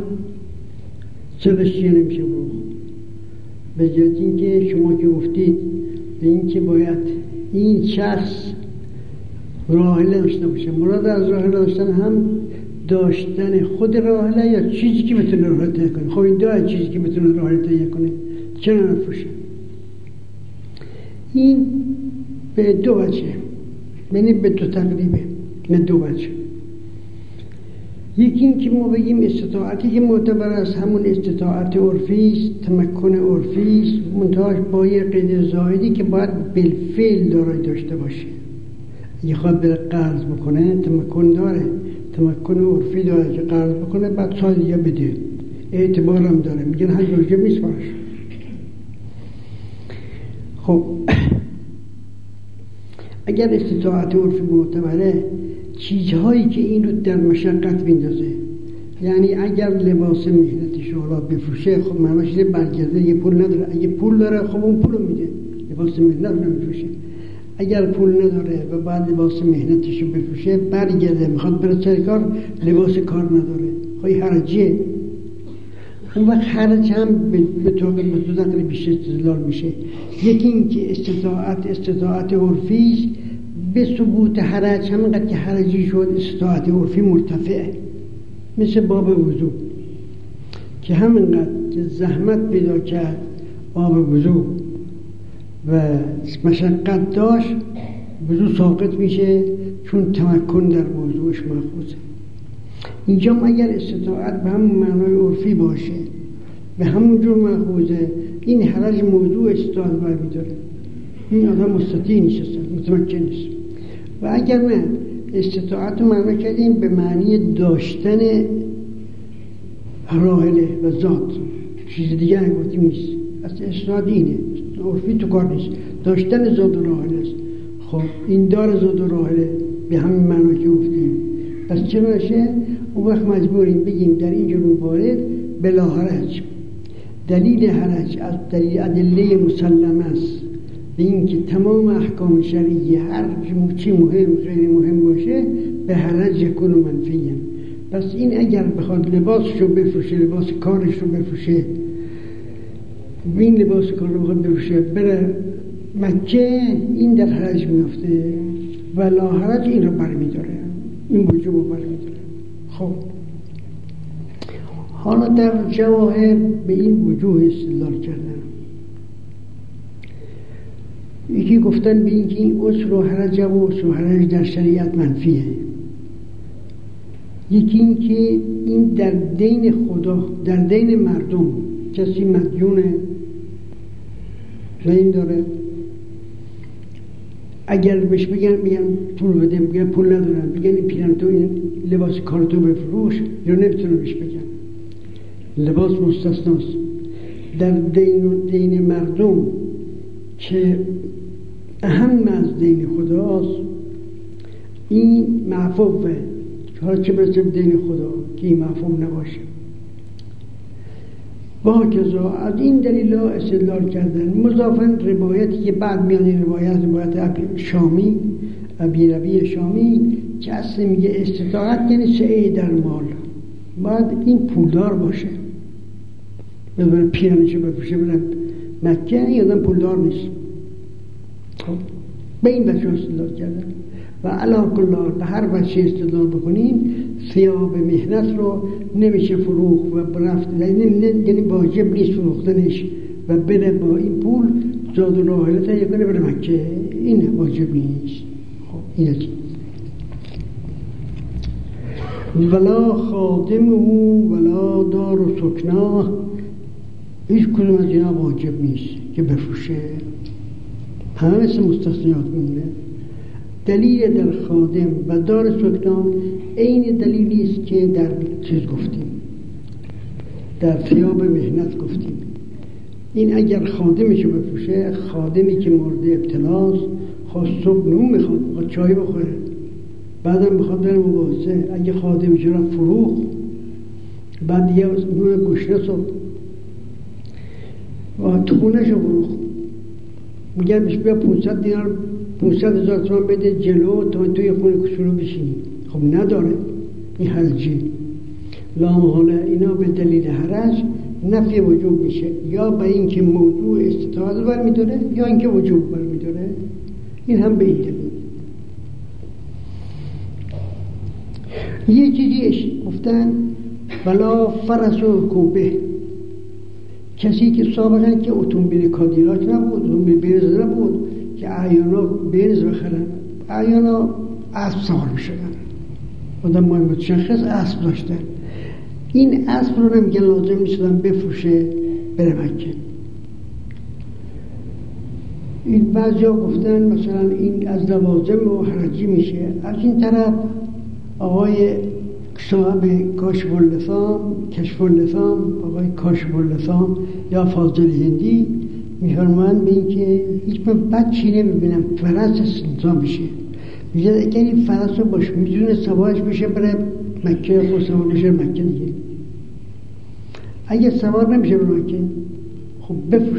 چرا چیه نمیشه فروخت؟ به جهت اینکه شما که گفتید به اینکه باید این شخص راحله داشته باشه. مراد از راحله داشتن هم داشتن خود راحله یا چیزی که بتونه راحله تهیه کنه. خب این دو چیزی که بتونه راحله تهیه کنه چرا نفروشه؟ این به دو وجه، یعنی به دو تقریبه، به دو وجه. یکی این که ما بگیم استطاعتی که معتبر است همون استطاعت عرفی است، تمکن عرفی است، منتهاش با یه قید زائدی که باید بالفعل دارای داشته باشه. اگه خواهد بره قرض بکنه تمکن داره، تمکن عرفی داره که قرض بکنه، بعد سال دیگه بده، اعتبارم داره، میگن هر جوجه میسپارش. خب اگر استطاعت عرفی معتبره، چیزهایی که این رو در مشقت میندازه، یعنی اگر لباس مهنتش رو حالا بفروشه خب معناش برگرده، یه پول نداره، اگه پول داره خب اون پول رو میده، لباس مهنت رو نمیفروشه. اگر پول نداره و بعد لباس مهنتش رو بفروشه برگرده میخواد بره سر کار، لباس کار نداره، خب این حرجیه. اون وقت حرج هم به طور بیشتر استدلال میشه. یکی این که استطاعت عرفی است، به ثبوت حرج همینقدر که حرجی شد استطاعت عرفی مرتفعه، مثل باب وضو که همینقدر که زحمت پیدا کرد باب وضو و مشقت داشت وضو ساقط میشه چون تمکن در وضوش مأخوذه. اینجا اگر استطاعت به همون معنای عرفی باشه به همون جور مأخوذه، این حرج موضوع استطاعت برمیداره، این آدم مستطیع نیست، متمکن نیست. و اگر نه استطاعت رو معنا کردیم به معنی داشتن راحله و ذات، چیز دیگه نگفتیم نیست، اصلا استطاعت اینه، عرفی تو کار نیست، داشتن ذات و راحله است. خب این دار ذات و راحله به همین معنا که گفتیم، پس چه باشه؟ اون وقت مجبوریم بگیم در اینجور موارد بلا حرج. دلیل حرج از دلیل ادله مسلمه است به این که تمام احکام شرعی هر چی مهم غیر مهم باشه به حرج یکون منفیه. پس این اگر بخواد لباسشو بفروشه، لباس کارش رو بفروشه، این لباس کار رو بخواد بفروشه بره مکه، این در حرج میفته و لا حرج این رو برمیداره، این وجوب رو برمیداره. خب حالا در جواهر به این وجوه استدلال کردن. یکی گفتن به این که این عسر و حرج و عسر و حرج در شریعت منفیه. یکی این که این در دین خدا، در دین مردم، کسی مدیونه دین داره، اگر بهش بگن پول بده، بگن پول ندارن، بگن این پیرن تو این لباس کارتو بفروش، یا نمیتونه بهش بگن، لباس مستثناست. در دین مردم که اهم از دین خداست. این معفوه، حالا چه برسه به دین خدا که این معفوف نباشه. با کذا از این دلیل ها استدلال کردن. مضافاً روایتی که بعد میاد، این روایت شامی، ابی ربیع شامی که اصلا میگه استطاعت یعنی سعی در مال، باید این پولدار باشه، ببره پیرانشو بپوشه بره مکه، این آدم پولدار نیست. خب به این وجه استدلال کردن. و علا کل حال به هر وجه استدلال بکنیم ثیاب مهنت رو نمیشه فروخت و برفت، یعنی واجب نیست فروختنش و بره با این پول زاد و راحلت یکنه بره مکه، این واجب نیست. خب این چی؟ ولا خادمه ولا دار و سکناه، هیچ کدوم از اینا واجب نیست که بفروشه، همه مثل مستثنیات میمونه. دلیل در خادم و دار سکنان این دلیلی است که در چیز گفتیم، در ثیاب مهنت گفتیم. این اگر خادمشو بفروشه، خادمی که مورد ابتلاست، خواست صبح نون میخواد چای بخوره، بعدم میخواد بره مباحثه، اگه خادمشو را فروخت بعد دیگه نون گوشته صبح و تو خونهشو فروخت، میگن بهش بیا 500 دینار 500,000 تومان بده جلو تا توی خونه کسولو بشینی. خب نداره، این حرجی لا محاله. اینا به دلیل حرج نفی وجوب میشه، یا به این که موضوع استطاعت برمیداره یا اینکه وجوب برمیداره. این هم به این دلیل. یه چیزی گفتن ولا فرس و کوبه، کسی که سابقا که اتومبیل کادیلاک نبود، اتومبیل بنز نبود که اعیانا بنز بخرن، اعیانا اسب سوار میشدن، آدم مهم متشخص اسب داشتن. این اسب رو نمیگن لازم نیستن بفروشه بره مکه. این بعضی ها گفتن مثلا این از لوازم و حرجی میشه. از این طرف آقای صاحب کاشف اللثام آقای کاشف اللثام یا فاضل هندی میفرمایند به این که هیچ من بد چی نمیبینم فرس استنسان بشه. میگه اگر این فرس رو باش میدونه سوارش بشه بره مکه، خود سوار بشه مکه دیگه. اگه سوار نمیشه بره مکه، خب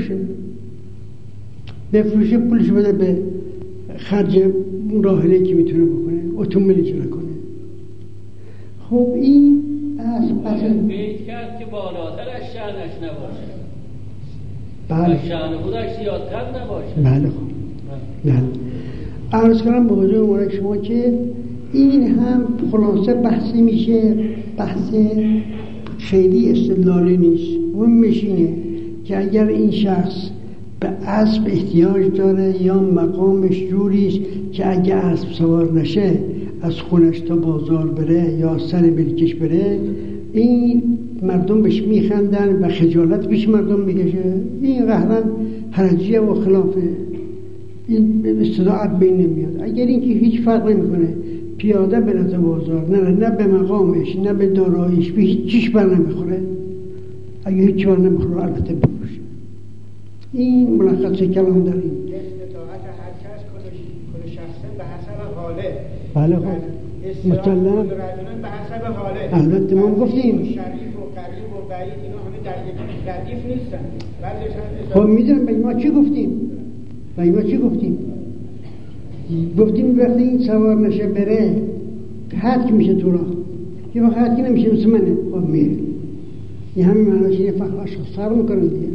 بفروشه پولش بده به خرج اون راحله که میتونه بکنه، اتومبیل اجاره کنه. خب این بیت کرد که بالاتر از شأنش نباشه، بله، شأن خودش زیادتر نباشه. بله. خب بله، عرض کنم به حضور مبارک شما که این هم خلاصه بحثی میشه، بحث خیلی استدلالی نیست. اون میشینه که اگر این شخص به اسب احتیاج داره یا مقامش جوریست که اگه اسب سوار نشه از خونش تا بازار بره یا سر بلکش بره، این مردم بهش میخندن و خجالت پیش مردم میکشه، این قهرن حرجیه و خلافه، این استطاعت بین نمیاد. اگر این که هیچ فرق نمیکنه پیاده بره تا بازار، نه به مقامش نه به داراییش به هیچ چیش بر نمیخوره، اگه هیچ بر نمیخوره البته بفروشه. این ملخص کلام در این استطاعت هر کس کل شخص به حسب حاله. بله خب مسلم به حسب حاله. البته ما گفتیم شریف و قریب و بعید اینا همه در یک ردیف نیستن. خب میدونم به ما چی گفتیم؟ گفتیم وقتی این سوار نشه بره حد که میشه تو راه، یه وقت حد که نمیشه مثل منه، خب میره. این همین معناش یه فقراش فرق میکنن دیگه.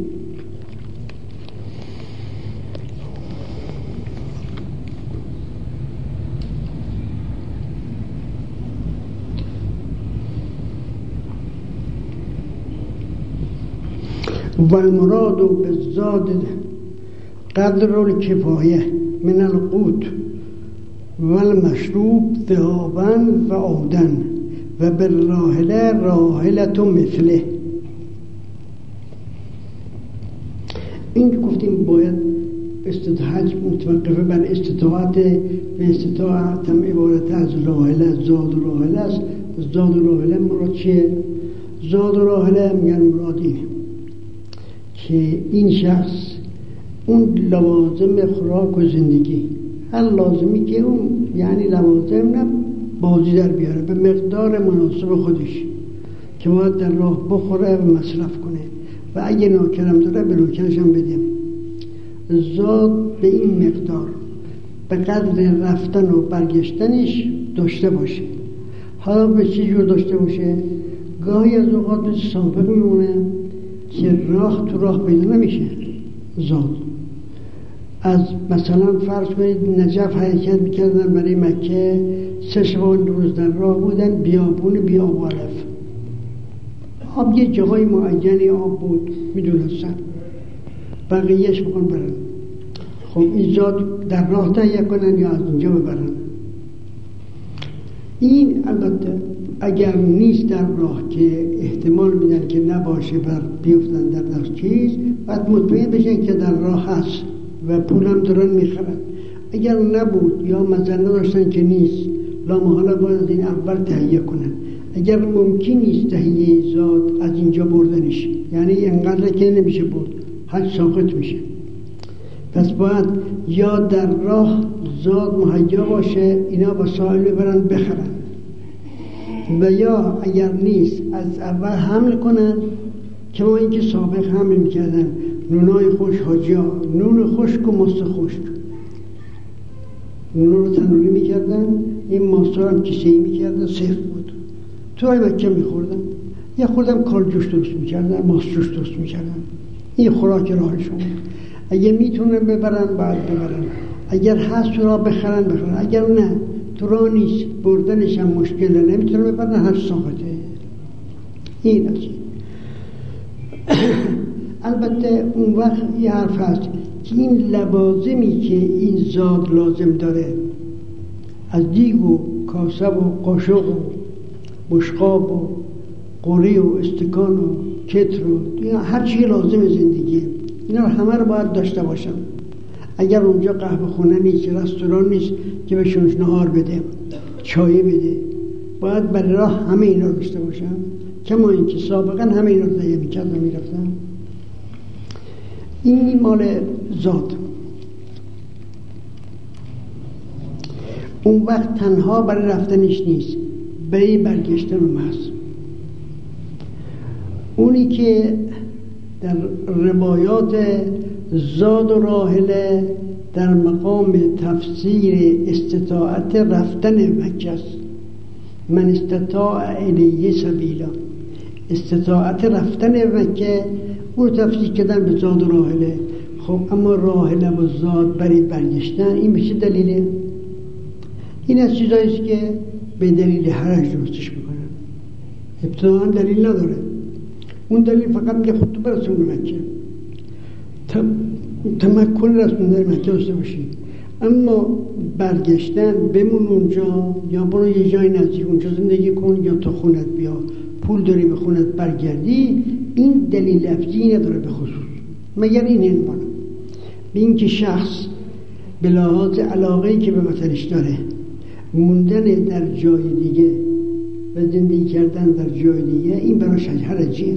والمراد بالزاد قدر الکفایه من القوت والمشروب ذهابا و عودن و بالراحله راحلت مثله. این که گفتیم باید استطاعت متوقفه بر استطاعت و استطاعت هم عبارت از راحله، زاد و راحله است. زاد و راحله مراد چیه؟ زاد و راحله میگن مراد اینه که این شخص اون لوازم خوراک و زندگی، هر لازمی که اون یعنی لوازم نه بازی در بیاره به مقدار مناسب خودش که باید در راه بخوره و مصرف کنه و اگه نوکرم داره به نوکرش هم بده. زاد به این مقدار به قدر رفتن و برگشتنش داشته باشه. حالا به چه جور داشته باشه؟ گاهی از اوقات به سابق میمونه که تو راه پیدا نمیشه. زاد از مثلا فرض کنید نجف حرکت میکردن برای مکه، 3 شبان روز در راه بودن، بیابون بیابالف، آب یه جاهای معینی آب بود میدونستن، بقیهش بکن برن. خب این زاد در راه تهیه کنن یا از اینجا ببرن. این البته اگر نیست در راه که احتمال میدن که نباشه بر بیفتن در دست چیز، بعد مطمئن بشن که در راه هست و پولم دارن میخرن. اگر نبود یا مزنه داشتن که نیست، لامحالا باید این اول تهیه کنن. اگر ممکن نیست تهیه زاد از اینجا بردنش، یعنی اینقدر که نمیشه برد، حج ساقط میشه، پس باید یا در راه زاد مهیا باشه اینا با ساحل ببرن بخرن، و یا اگر نیست از اول حمل کنن که ما اینکه سابق حمل میکردن نونای خوش حاجیا، نون خشک و ماست خشک، نون رو تنوری میکردن، این ماست هم کیسه‌ای میکردن، صفر بود، تو های مکه میخوردن، یا خوردم کال جوش درست میکردن، ماست جوش درست میکردن. این خوراک راهشون. اگه میتونن ببرن باید ببرن، اگر هست تو راه بخرن بخرن، اگر نه تو راه نیست بردنش هم مشکله، نمیتونن ببرن، هر ساقطه. این است. البته اون وقت یه حرف هست که این لوازمی که این زاد لازم داره، از دیگ و کاسه و قاشق و بشقاب و قوری و استکان و کتر و هر چی لازم زندگیه، اینا همه رو باید داشته باشم. اگر اونجا قهوه خونه نیست، رستوران نیست که بهشون نهار بده، چای بده، باید برای راه همه اینا رو داشته باشم. کما اینکه سابقا همه اینا رو تهیه میکردم میرفتم. این مال زاد. اون وقت تنها برای رفتنش نیست، برای برگشتن هم هست. اونی که در روایات زاد و راحله در مقام تفسیر استطاعت رفتن مکه است. من استطاع الیه سبیلا، استطاعت رفتن مکه اون تفسیر کردن به زاد و راحله. خب اما راحله و زاد برای برگشتن این به چه دلیله؟ این از چیزاییست که به دلیل حرج درستش میکنن. ابتداء دلیل نداره، اون دلیل فقط میگه خود تو برسون به مکه، تمکن رسوندن مکه داشته باشی. اما برگشتن بمون اونجا یا برو یه جای نزدیک اونجا زندگی کن یا تا خونت بیا، پول داری به خونت برگردی، این دلیل لفظی نداره به خصوص، مگر این عنوان به این که شخص به لحاظ علاقه‌ای که به وطنش داره موندن در جای دیگه و زندگی کردن در جای دیگه این براش حرجیه.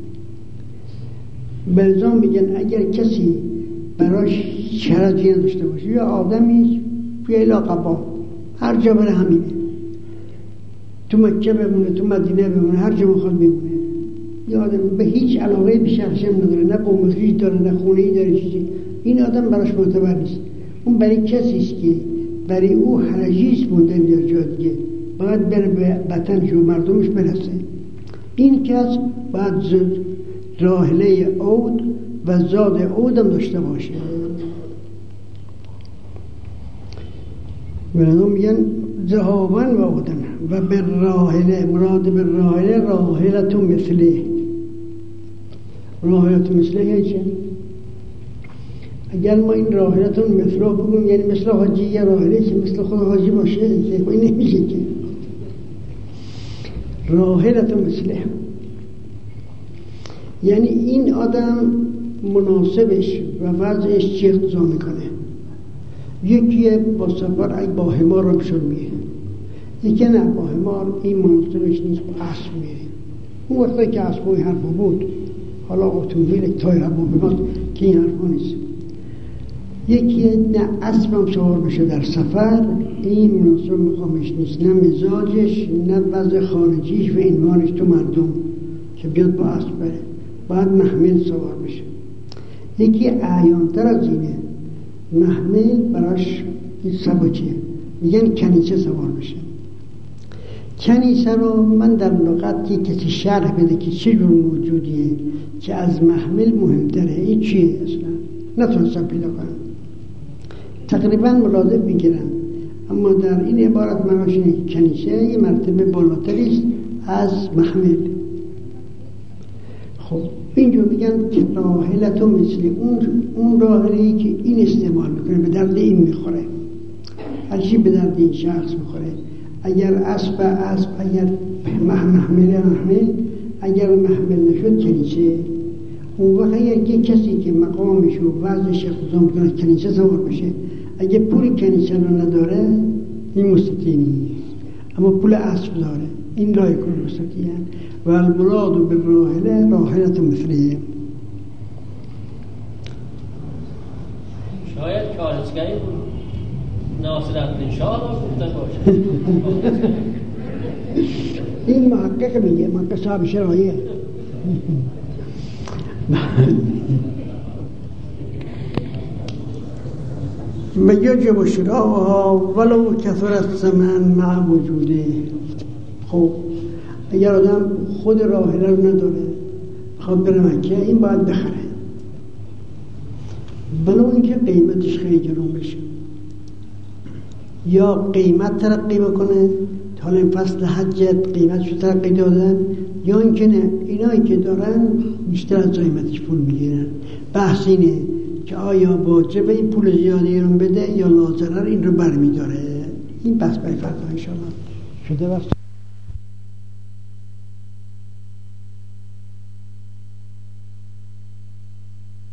بلزام میگن اگر کسی براش حرجی نداشته باشه، یا آدمی توی علاقه هر جا بره همینه، تو مکه بمونه، تو مدینه بمونه، هر جا بخواد بمونه، یا آدم به هیچ علاقه به شخصی نداره، نه قوم خویش داره، نه خونه‌ای داره، چیزی، این آدم براش معتبر نیست. اون برای کسی است که برای او حرجی است موندن در جای دیگه، باید بره به وطنش و مردمش برسه. این کس باید راحله عود و زاد عود هم داشته باشه. مردم میگن ذهابن و عودن و به راحله، مراد به راحله راحلتو مثله. راحلتو مثله چه؟ اگر ما این راحلتون مثله بگیم یعنی مثل حاجی، یه راحله که مثل خود حاجی باشه که این نمیشه که. راحلتو مثله یعنی این آدم مناسبش و وضعش چه اقتضا میکنه. یکی با سفر اگه با حمار هم شد میه، یکی نه با حمار این مناسبش نیست، با اسب میره. اون وقتی که اسب این حرفا بود، حالا اتومبیل تایر هم بود که این حرفا نیست. یکی نه اسبم سوار بشه در سفر، این مناسب مقامش نیست، نه مزاجش نه وضع خارجیش و عنوانش تو مردم که بیاد با اسب بره، باید محمل سوار بشه. یکی اعیان‌تر از اینه، محمل براش سبکه، میگن کنیسه سوار بشه. کنیسه رو من در لغت که کسی شرح بده که چه جور موجودیه که از محمل مهمتره، این چیه اصلا نتونستم پیدا کنم، تقریبا ملازم میگیرم، اما در این عبارت معناش اینه کنیسه یه مرتبه بالاتری است از محمل. خب اینجا میگن که راحلتو مثل اون راحلی که این استعمال میکنه به درد این میخوره، هر چی به درد این شخص میخوره. اگر اسب، اگر محمل، اگر محمل نشد کنیسه. اون وقت اگر کسی که مقامش و وضعش اقتضا میکنه کنیسه سوار بشه، اگه پول کنیسه رو نداره این مستطیعی، اما پول اسب داره این راه کن مستطیعی. و المراد به راحلت مثله. شاید کارزگری بود ناصرالدین شاه را گفته باشه. این محقق میگه، محقق صاحب شرایع. یجب شراؤها ولو کثرت ثمن مع وجوده. خب اگر آدم خود راحله رو نداره خب بره مکه، این باید بخره ولو اینکه قیمتش خیلی گرون بشه، یا قیمت ترقی بکنه. حالا این فصل حجت قیمتش رو ترقی دادن، یا اینکه نه، اینایی که دارن بیشتر از قیمتش پول میگیرن. بحث اینه که آیا واجب این پول زیادی رو بده یا لا ضرر این رو برمیداره. این بحث برای فردا ان شاء الله شده.